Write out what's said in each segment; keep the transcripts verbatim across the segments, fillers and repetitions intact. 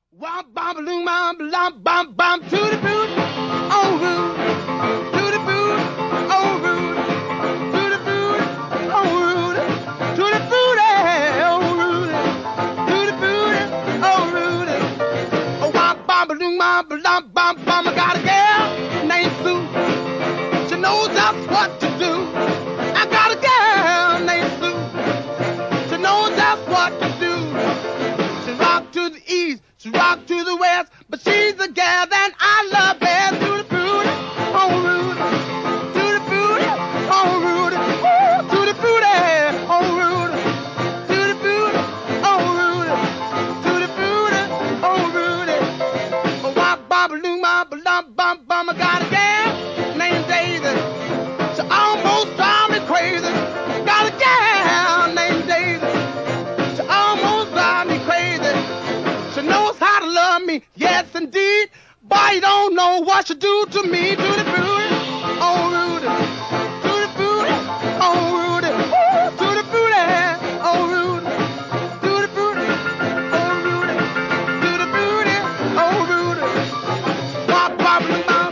Womp bom loom bom bom bom bom to the boot, on root, to the boot, on root, to the boot, on root, to the boot, on root, to the boot, on root. Oh, womp bom loom bom bom bom bom. I got a girl named Sue. She knows just what to do. I got a girl named Sue. She knows just what to do. She rock to the east. She rock to the west, but she's the gal that I love best. To the booty, on root, to the booty, on root, ooh, to the booty, on root, to the booty, on root, to the booty, on root. Oh, wop, bop, loom, bop, bum, bum, bum. I got a gal named Daisy. She almost drives me crazy. Got a gal named Daisy. She almost drives me crazy. She knows how to love me, yes indeed. Boy, you don't know what she do to me. To the booty, on Rudy. To the booty, on Rudy. Ooh, to the booty, on Rudy. To the booty, on Rudy. To the booty, on Rudy. Wop, wop, wop.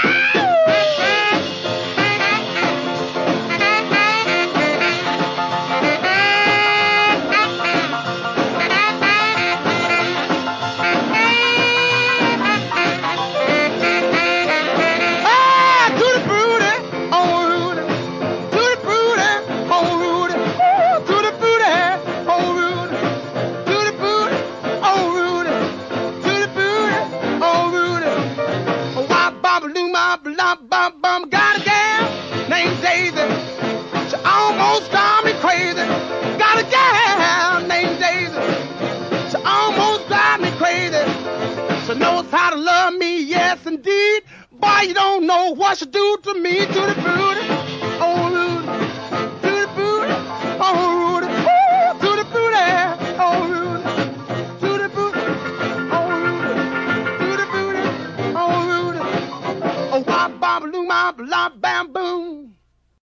Bum, bum, got a gal named Daisy. She almost drives me crazy. Got a gal named Daisy. She almost drives me crazy. She knows how to love me, yes indeed. Boy, you don't know what she do to me. To the booty, oh Rudy. To the booty, oh Rudy. Ooh, to the booty, oh Rudy. To the booty, oh Rudy. To the booty, oh Rudy. Oh, wop, bop, loom, bop, lop, bam, boom.